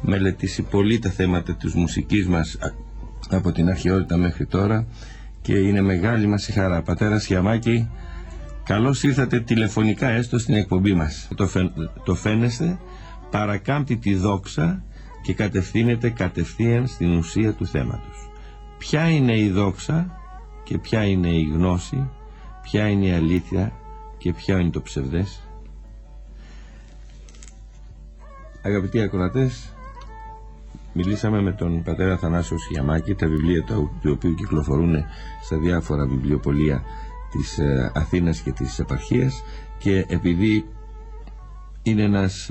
μελετήσει πολύ τα θέματα της μουσικής μας από την αρχαιότητα μέχρι τώρα και είναι μεγάλη μας η χαρά. Πατέρα Σιαμάκη, καλώς ήρθατε τηλεφωνικά έστω στην εκπομπή μας. Το φαίνεστε, παρακάμπτει τη δόξα και κατευθύνεται κατευθείαν στην ουσία του θέματος. Ποια είναι η δόξα και ποια είναι η γνώση, ποια είναι η αλήθεια και ποια είναι το ψευδές? Αγαπητοί ακροατές, μιλήσαμε με τον πατέρα Θανάσιο Σιαμάκη, τα βιβλία του οποίου κυκλοφορούν στα διάφορα βιβλιοπωλεία της Αθήνας και της επαρχίας, και επειδή είναι ένας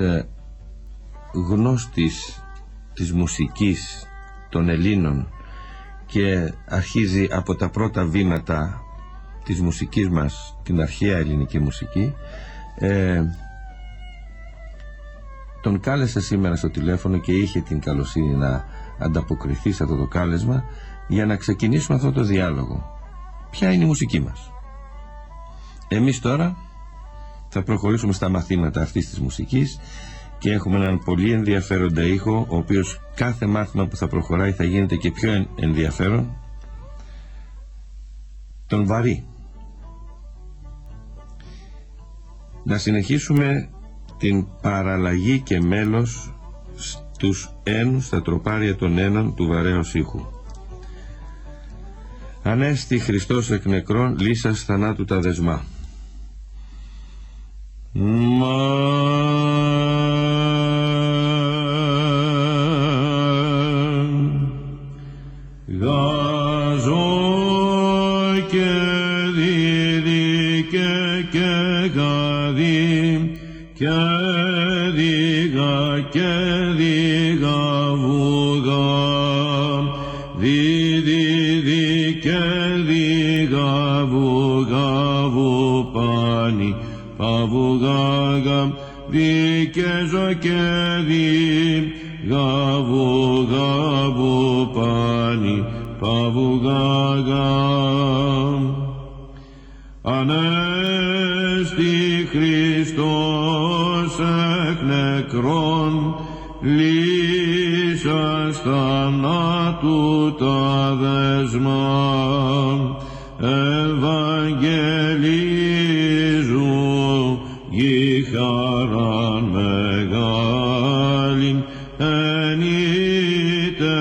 γνώστης της μουσικής των Ελλήνων και αρχίζει από τα πρώτα βήματα της μουσικής μας, την αρχαία ελληνική μουσική, τον κάλεσα σήμερα στο τηλέφωνο και είχε την καλοσύνη να ανταποκριθεί σε αυτό το κάλεσμα για να ξεκινήσουμε αυτό το διάλογο. Ποια είναι η μουσική μας? Εμείς τώρα θα προχωρήσουμε στα μαθήματα αυτής της μουσικής και έχουμε έναν πολύ ενδιαφέροντα ήχο, ο οποίος κάθε μάθημα που θα προχωράει θα γίνεται και πιο ενδιαφέρον, τον βαρύ. Να συνεχίσουμε την παραλλαγή και μέλος στους ένους, στα τροπάρια των ένων του βαρέως ήχου. Ανέστη Χριστός εκ νεκρών, λύσας θανάτου τα δεσμά. Γάζω και δίδει και γαδί και δίγα βουγά, δίδει και δίγα βουγά βουπάνι παβουγάγα, δίκαιζο και δίγα βουγά βουπάνι παβουγάγα. Ανέστη Χριστός εκ νεκρών, λύσας θανάτου τα δεσμά, ευαγγελίζου γη χαράν μεγάλην, ενείτε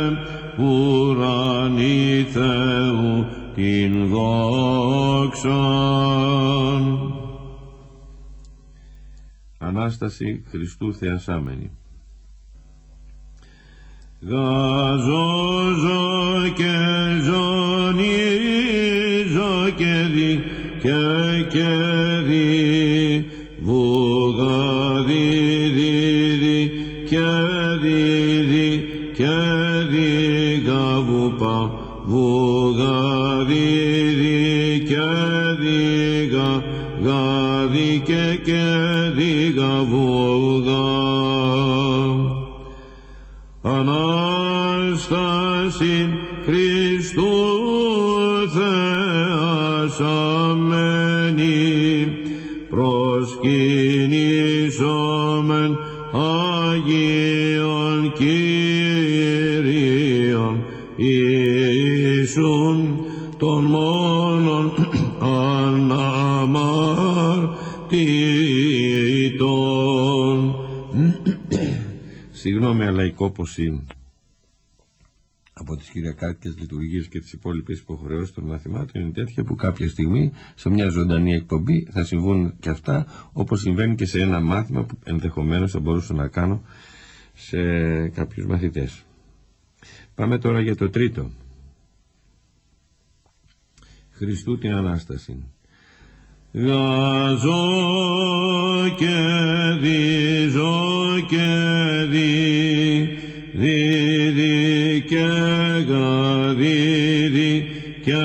ουρανή Θεού την δόξαν. Ανάσταση Χριστού θεασάμενη. Γαζόζω και ζωνίζω και δι βουγά δι και δίγα βουπά βουγά δι και δίγα γαδί και δίγα βουγά. Ανάσταση Χριστού θεασαμένη, προσκυνήσομεν Αγίων Κύριων Ιησούν των μόνον αναμαρτήτων. Συγγνώμη, αλλά η κόπωση από τις κυριακάτικες λειτουργίες και τις υπόλοιπες υποχρεώσεις των μαθημάτων είναι τέτοια που κάποια στιγμή σε μια ζωντανή εκπομπή θα συμβούν και αυτά, όπως συμβαίνει και σε ένα μάθημα που ενδεχομένως θα μπορούσα να κάνω σε κάποιους μαθητές. Πάμε τώρα για το τρίτο. Χριστού την Ανάσταση. Γάζω και δίζω και δίδει και γαδίδει και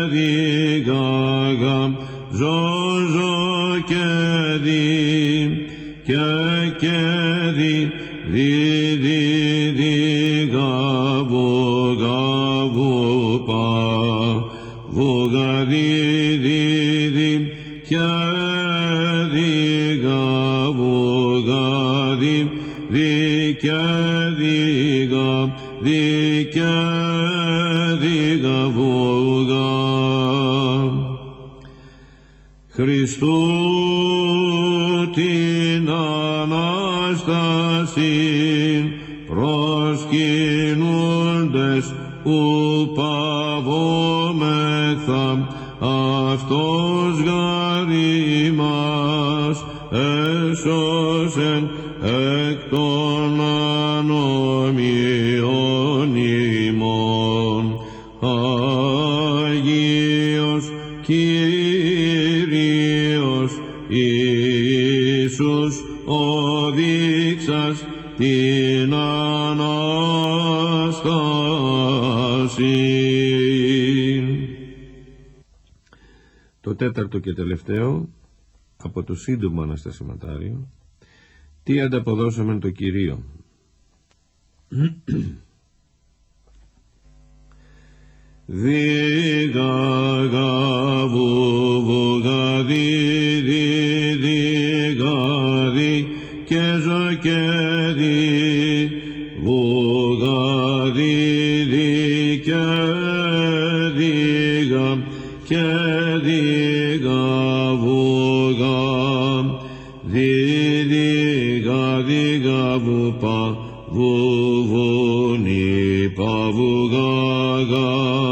δίγαγα, ζώζω και δι και δίδει γαβο πα βογα δίδει και δίγα βογα δι δικαίδικα βούγα. Χριστού την Ανάσταση προσκυνούντες ου παβόμεθα, αυτός γάρ ημάς έσωσεν εκ των ανομιών ημών. Άγιος Κύριος Ιησούς οδείξας την Ανάσταση. Το τέταρτο και τελευταίο από το σύντομο Αναστασιματάριο. Τι ανταποδώσαμε το Κυρίο. Διγαδί και ζωκέδι, βουγαδί και δίγα και δίγα βουγα, δίγα βουπα βουβουνι παβουγαγα,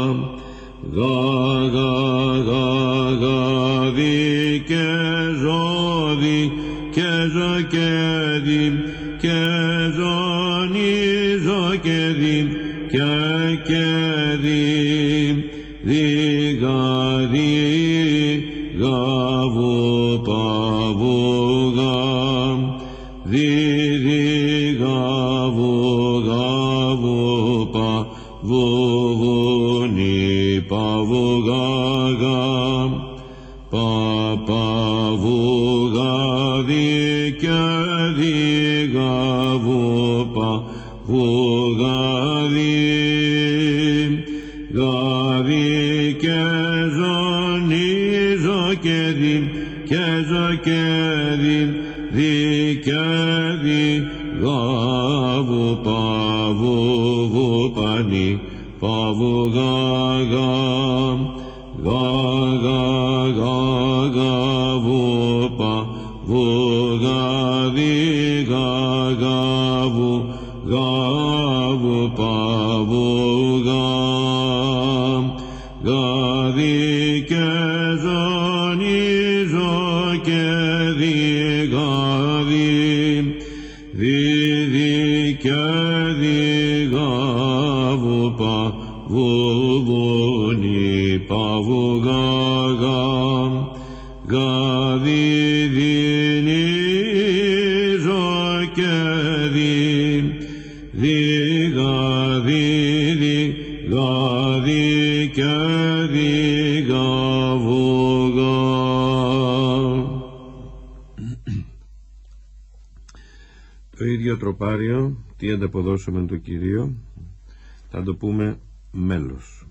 γαδί και ζώδι και ζωκέδι και ζώνη ζωκέδι και διγαδί γαβουπα βουγα, γαβουπα βουβουνι παβουγαγα, παβουγαδί και διγαβουπα βουγαδί, γαδί και ζώνη ζωκέδι και ζωκέδι δικέδι γαβουπα βουβουπανι παβουγαγα, γαβουπα βουγαδί γαβουπα βουγα, γαδί και ζώνη ζωκέδι γαδί, δικέδι γαβουπα βουβουνι παβουγαγα, γαδί δίνει ζωκέδι, διγαδί και διγαβουγα. Το ίδιο τροπάριο, τι ανταποδώσαμε το Κυρίο, θα το πούμε μέλος.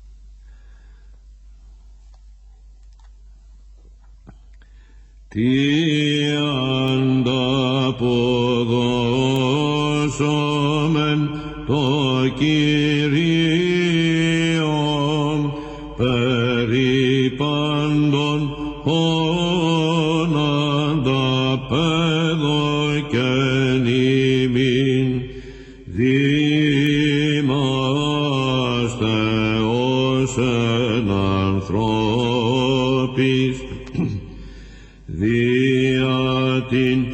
Τι ανταποδώσομεν το Κυρίο περί πάντων ον ανταπέδωκεν ημίν, δήμαστε ως εν ανθρώπης δια την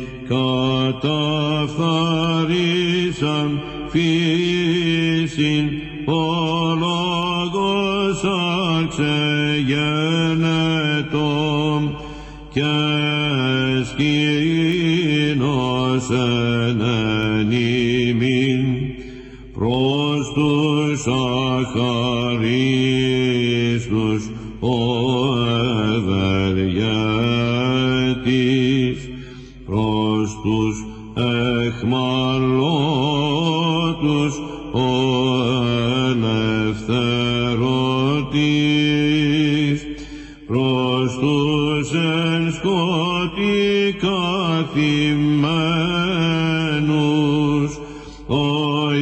καταφθαρίσαν φύσιν ο λόγος αξεγένετο και σκήνωσεν εν ημίν προς τους αχαρίστους ο ευεργέτης, προς τους εχμαλώτους ο ελευθερωτής, προς τους εν σκότει καθημένους ο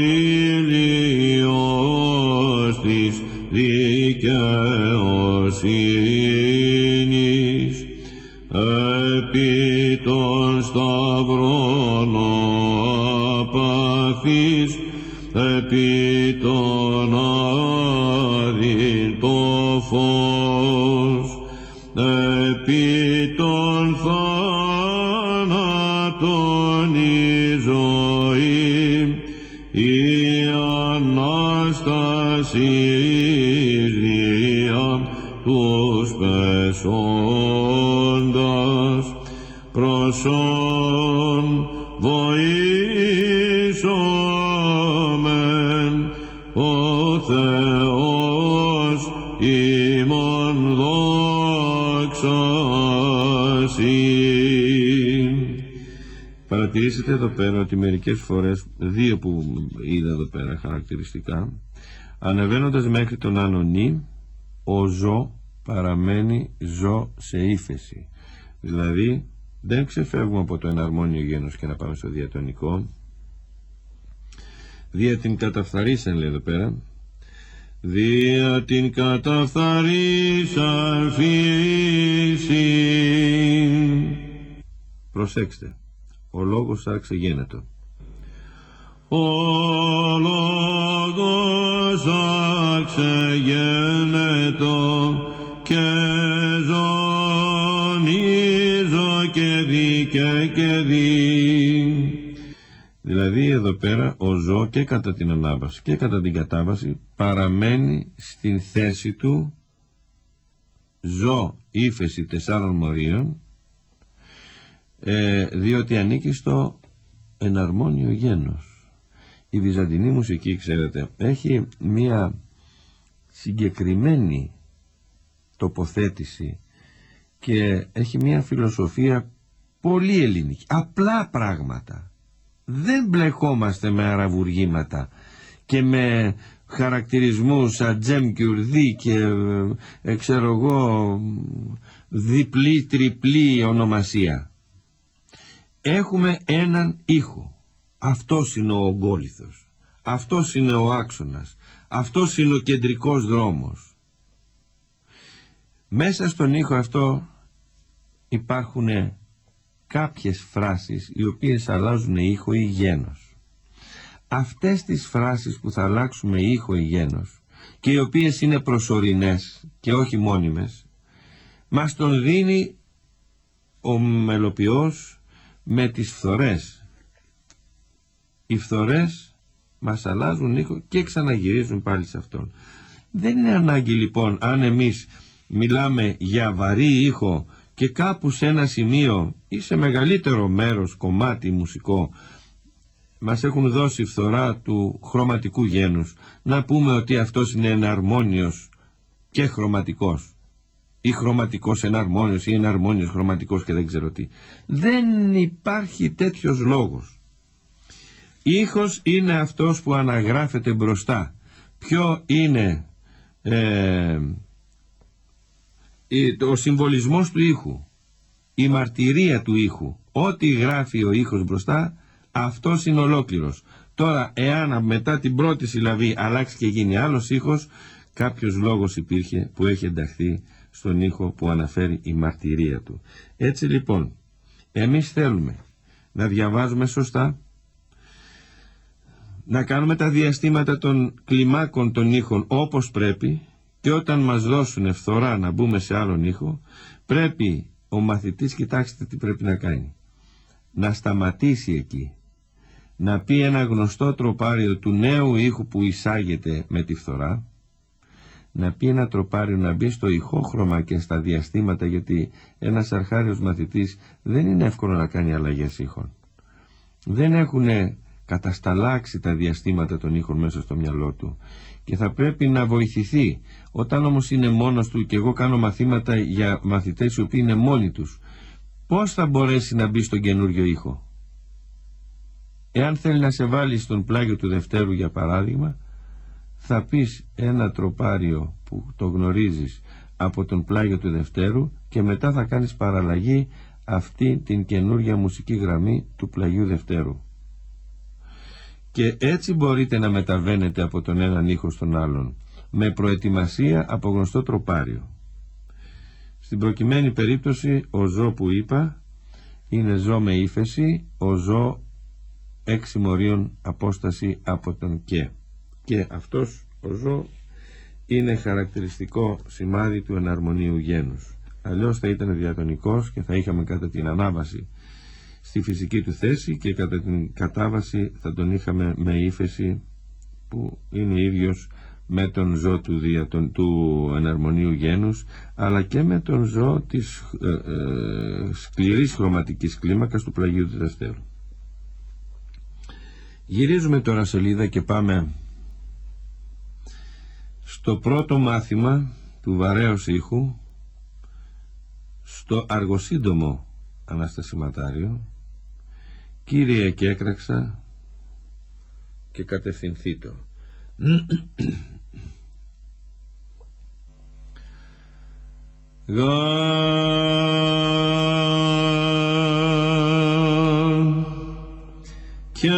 ήλιος της δικαιοσύνης, επί των σταυρών ο απαθής, επί των άδειν το φως, επί των θάνατον η ζωή, η Ανάσταση δια τους πεσόντας, προσών βοήσομεν, ο Θεός ημών δόξασιν. Παρατηρήσετε εδώ πέρα ότι μερικές φορές, δύο που είδα εδώ πέρα χαρακτηριστικά, ανεβαίνοντας μέχρι τον άνω νη, ο ζω παραμένει ζω σε ύφεση. Δηλαδή δεν ξεφεύγουμε από το εναρμόνιο γένος και να πάμε στο διατονικό. Δια την καταφθαρίσαν, λέει εδώ πέρα, δια την καταφθαρίσαν φύση. Προσέξτε, ο λόγος άρχισε γένετο. Ο λόγος άρχισε γένετο και ζωνίζω και δίκαι και δι. Δηλαδή εδώ πέρα ο ζω και κατά την ανάβαση και κατά την κατάβαση παραμένει στην θέση του ζω ύφεση 4 μορίων, διότι ανήκει στο εναρμόνιο γένος. Η βυζαντινή μουσική, ξέρετε, έχει μία συγκεκριμένη τοποθέτηση και έχει μία φιλοσοφία πολύ ελληνική, απλά πράγματα. Δεν μπλεκόμαστε με αραβουργήματα και με χαρακτηρισμούς ατζέμ και ουρδί και ξέρω εγώ διπλή τριπλή ονομασία. Έχουμε έναν ήχο. Αυτός είναι ο ογκόλιθος, αυτός είναι ο άξονας, αυτός είναι ο κεντρικός δρόμος. Μέσα στον ήχο αυτό υπάρχουν κάποιες φράσεις οι οποίες αλλάζουν ήχο ή γένος. Αυτές τις φράσεις που θα αλλάξουμε ήχο ή γένος και οι οποίες είναι προσωρινές και όχι μόνιμες, μας τον δίνει ο μελοποιός με τις φθορές. Οι φθορές μας αλλάζουν ήχο και ξαναγυρίζουν πάλι σε αυτόν. Δεν είναι ανάγκη λοιπόν, αν εμείς μιλάμε για βαρύ ήχο και κάπου σε ένα σημείο ή σε μεγαλύτερο μέρος κομμάτι μουσικό μας έχουν δώσει φθορά του χρωματικού γένους, να πούμε ότι αυτός είναι εναρμόνιος και χρωματικός ή χρωματικός εναρμόνιος ή εναρμόνιος χρωματικός και δεν ξέρω τι. Δεν υπάρχει τέτοιος λόγος. Ήχος είναι αυτός που αναγράφεται μπροστά. Ποιο είναι ο συμβολισμός του ήχου, η μαρτυρία του ήχου. Ό,τι γράφει ο ήχος μπροστά, αυτός είναι ολόκληρος. Τώρα, εάν μετά την πρώτη συλλαβή αλλάξει και γίνει άλλος ήχος, κάποιος λόγος υπήρχε που έχει ενταχθεί στον ήχο που αναφέρει η μαρτυρία του. Έτσι λοιπόν, εμείς θέλουμε να διαβάζουμε σωστά, να κάνουμε τα διαστήματα των κλιμάκων των ήχων όπως πρέπει, και όταν μας δώσουν φθορά να μπούμε σε άλλον ήχο, πρέπει ο μαθητής, κοιτάξτε τι πρέπει να κάνει, να σταματήσει εκεί, να πει ένα γνωστό τροπάριο του νέου ήχου που εισάγεται με τη φθορά, να πει ένα τροπάριο να μπει στο ηχόχρωμα και στα διαστήματα, γιατί ένας αρχάριος μαθητής δεν είναι εύκολο να κάνει αλλαγές ήχων. Δεν έχουν κατασταλάξει τα διαστήματα των ήχων μέσα στο μυαλό του και θα πρέπει να βοηθηθεί. Όταν όμως είναι μόνος του, και εγώ κάνω μαθήματα για μαθητές οι οποίοι είναι μόνοι τους, πώς θα μπορέσει να μπει στον καινούριο ήχο? Εάν θέλει να σε βάλει στον πλάγιο του Δευτέρου, για παράδειγμα, θα πεις ένα τροπάριο που το γνωρίζεις από τον πλάγιο του Δευτέρου και μετά θα κάνεις παραλλαγή αυτή την καινούρια μουσική γραμμή του πλαγιού Δευτέρου. Και έτσι μπορείτε να μεταβαίνετε από τον έναν ήχο στον άλλον, με προετοιμασία από γνωστό τροπάριο. Στην προκειμένη περίπτωση ο ζω που είπα είναι ζω με ύφεση, ο ζω 6 μορίων απόσταση από τον και αυτός ο ζω είναι χαρακτηριστικό σημάδι του εναρμονίου γένους. Αλλιώς θα ήταν διατονικός και θα είχαμε κατά την ανάβαση στη φυσική του θέση και κατά την κατάβαση θα τον είχαμε με ύφεση που είναι ίδιος με τον ζω του εναρμονίου γένους, αλλά και με τον ζω της σκληρής χρωματικής κλίμακας του πλαγίου του Δευτέρου. Γυρίζουμε τώρα σελίδα και πάμε στο πρώτο μάθημα του βαρέως ήχου, στο αργοσύντομο αναστασιματάριο, Κύριε και έκραξα και κατευθυνθήτω. και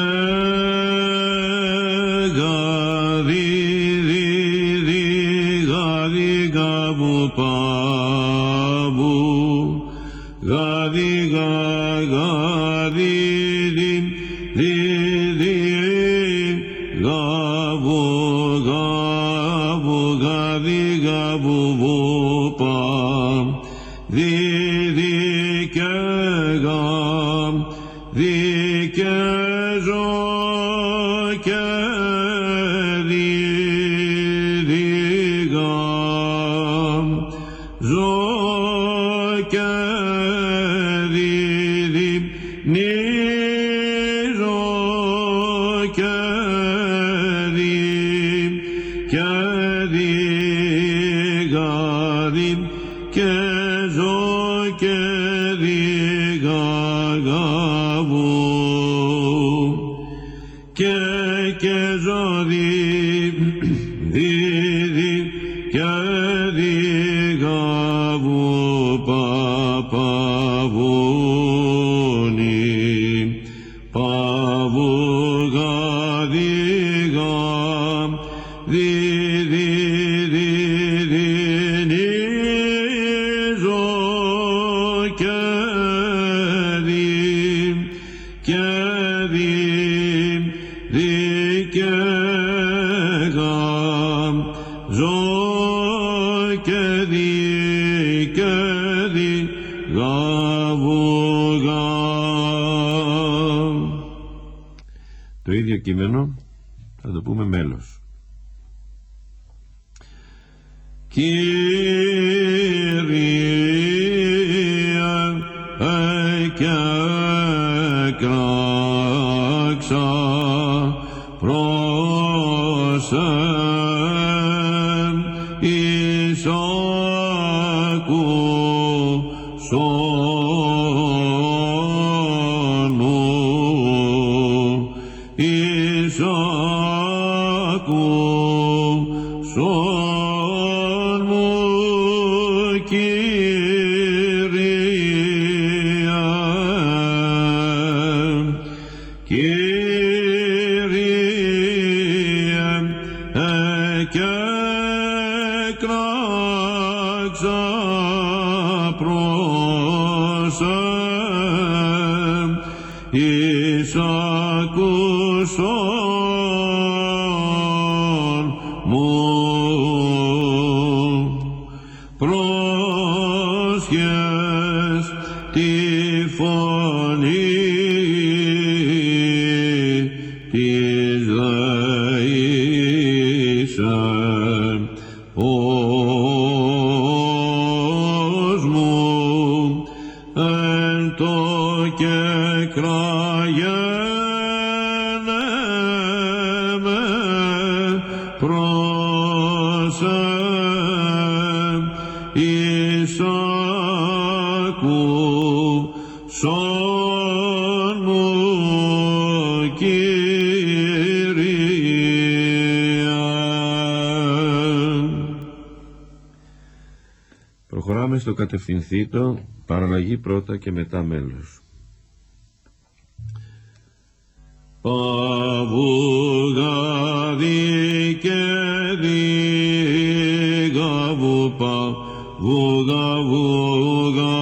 Το ίδιο κείμενο θα το πούμε μέλος. Κύριε εκράξα προς Προχωράμε στο κατευθυνθήτο, παραλλαγή πρώτα και μετά μέλος. Παβουγαδί και δίγαβου παβουγαβουγα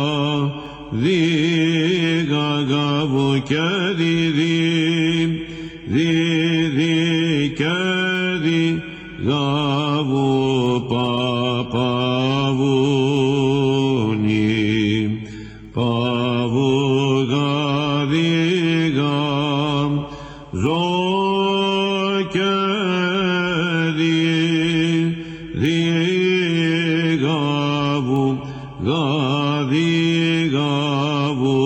δίγαγαβου και δίδι δίδι και δίγαβου παπαβούνι παβουγαδίγα ζω και δίγαβου γαδίγαβου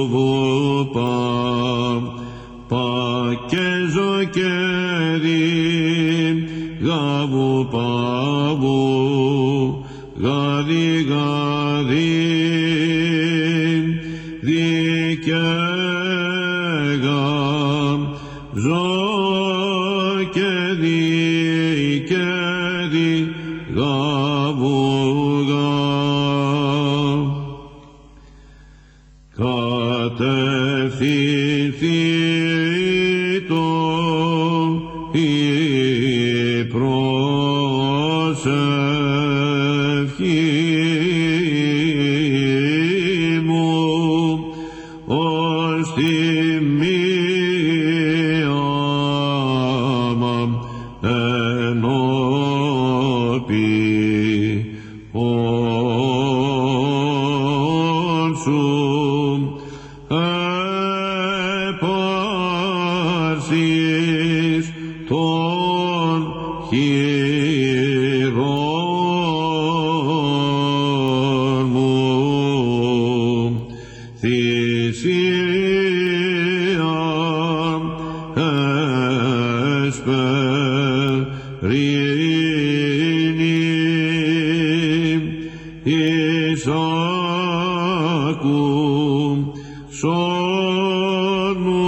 πα και ζω και δίγαβου παβου γαδίγαδί δικαίγα ζω και δίγαβουγα κατευθυνθήτω η προσευχή μου ως τιμίαμα ενώπιον σου επάρσεις των χειρών μου θυσίαν εσπερίνη εις άκου σώνου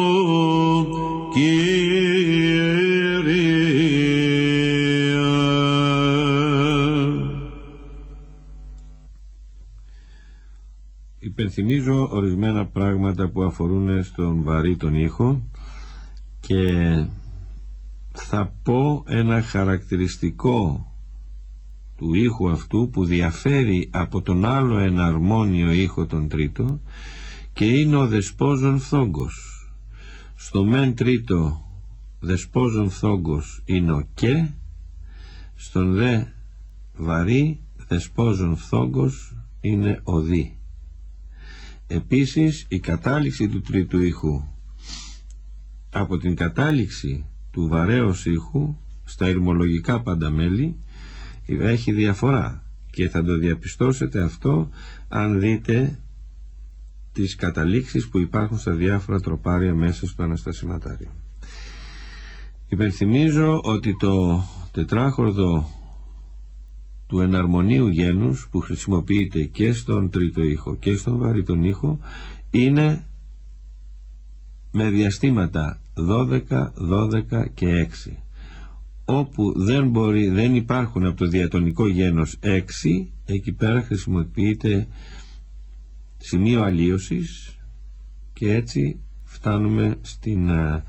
Υπενθυμίζω ορισμένα πράγματα που αφορούν στον βαρύ τον ήχο και θα πω ένα χαρακτηριστικό του ήχου αυτού που διαφέρει από τον άλλο εναρμόνιο ήχο τον τρίτο και είναι ο δεσπόζων φθόγκος. Στο μεν τρίτο δεσπόζων φθόγκος είναι ο και, στον δε βαρύ δεσπόζων φθόγκος είναι ο δι. Επίσης η κατάληξη του τρίτου ήχου από την κατάληξη του βαρέως ήχου στα ηρμολογικά πάντα μέλη έχει διαφορά και θα το διαπιστώσετε αυτό αν δείτε τις καταλήξεις που υπάρχουν στα διάφορα τροπάρια μέσα στο αναστασιματάριο. Υπενθυμίζω ότι το τετράχορδο του εναρμονίου γένους που χρησιμοποιείται και στον τρίτο ήχο και στον βαρύ τον ήχο είναι με διαστήματα 12, 12 και 6. Όπου δεν υπάρχουν από το διατονικό γένος 6, εκεί πέρα χρησιμοποιείται σημείο αλλίωσης και έτσι φτάνουμε στην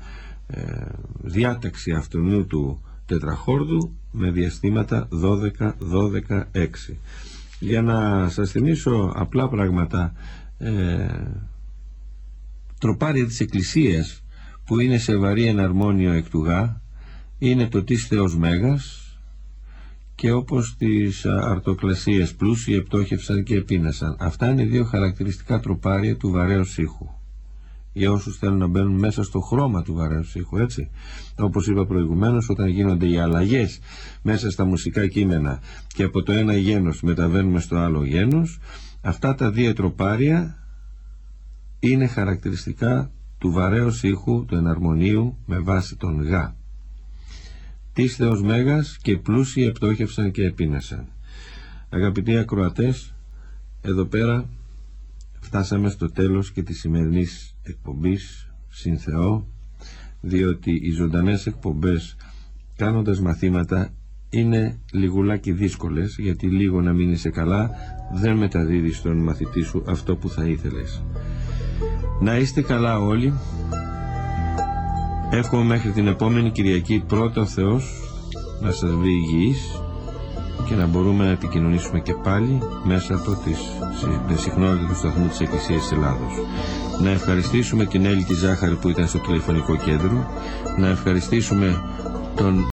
διάταξη αυτού του τετραχόρδου με διαστήματα 12, 12, 6. Για να σας θυμίσω απλά πράγματα, τροπάρια της Εκκλησίας που είναι σε βαρύ εναρμόνιο εκ του γα είναι το της Θεός Μέγας και όπως τις αρτοκλασίες πλούσιοι επτόχευσαν και επίνασαν. Αυτά είναι δύο χαρακτηριστικά τροπάρια του βαρέως ήχου για όσους θέλουν να μπαίνουν μέσα στο χρώμα του βαρέως ήχου, έτσι. Όπως είπα προηγουμένως, όταν γίνονται οι αλλαγές μέσα στα μουσικά κείμενα και από το ένα γένος μεταβαίνουμε στο άλλο γένος, αυτά τα δύο τροπάρια είναι χαρακτηριστικά του βαρέως ήχου του εναρμονίου με βάση τον γα. Της Θεός Μέγας και πλούσιοι επτόχευσαν και επίνασαν. Αγαπητοί ακροατές, εδώ πέρα φτάσαμε στο τέλος και της σημερινής εκπομπής συν Θεό, διότι οι ζωντανές εκπομπές κάνοντας μαθήματα είναι λιγουλάκι δύσκολες, γιατί λίγο να μην είσαι καλά δεν μεταδίδει στον μαθητή σου αυτό που θα ήθελες. Να είστε καλά όλοι Εύχομαι μέχρι την επόμενη Κυριακή πρώτα ο Θεός να σας βρει υγιείς και να μπορούμε να επικοινωνήσουμε και πάλι μέσα από τη συχνότητα του σταθμού της Εκκλησίας της Ελλάδος. Να ευχαριστήσουμε την Έλλη τη Ζάχαρη που ήταν στο τηλεφωνικό κέντρο, να ευχαριστήσουμε τον